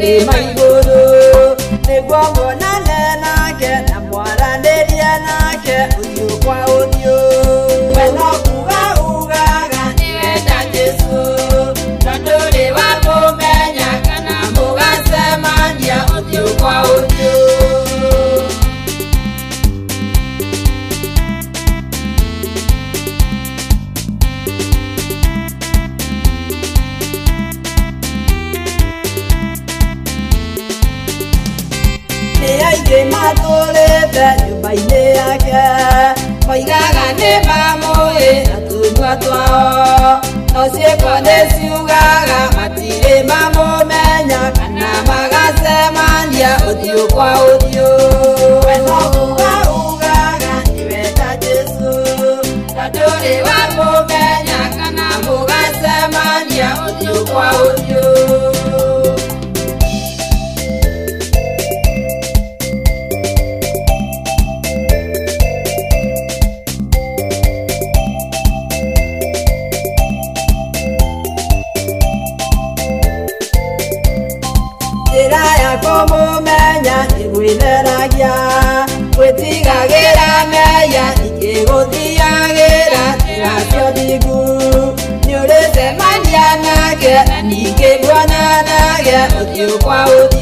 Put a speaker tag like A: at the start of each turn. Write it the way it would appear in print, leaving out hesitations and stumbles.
A: Iri maiguru Niguo mwonane nake na mwaranĩrie nake ũthiũ kwa ũthiũ. We no kuga ugaga nĩwenda Jesũ tondũ ndũrĩ wamũmenya kana mũgacemania ũthiũ kwa ũthiũ. Nĩaingĩ matũrĩte nyũmba-inĩ yake moigaga nĩmamũĩ na tũnua twao, no ciĩko nĩciugaga matirĩ mamũmenya kana magacemania ũthiũ kwa ũthiũ. We no kuga ugaga nĩwenda Jesũ na ndũrĩ wamũmenya kana mũgacemania ũthiũ kwa ũthiũ. Njĩra ya kũmũmenya ĩgwĩtheragia gwĩtigagĩra meya ikĩgũthiagĩra njĩra cia ũthingu. Nĩũrĩcemania nake na ningĩ muonanagia ũthiũ kwa ũthiũ.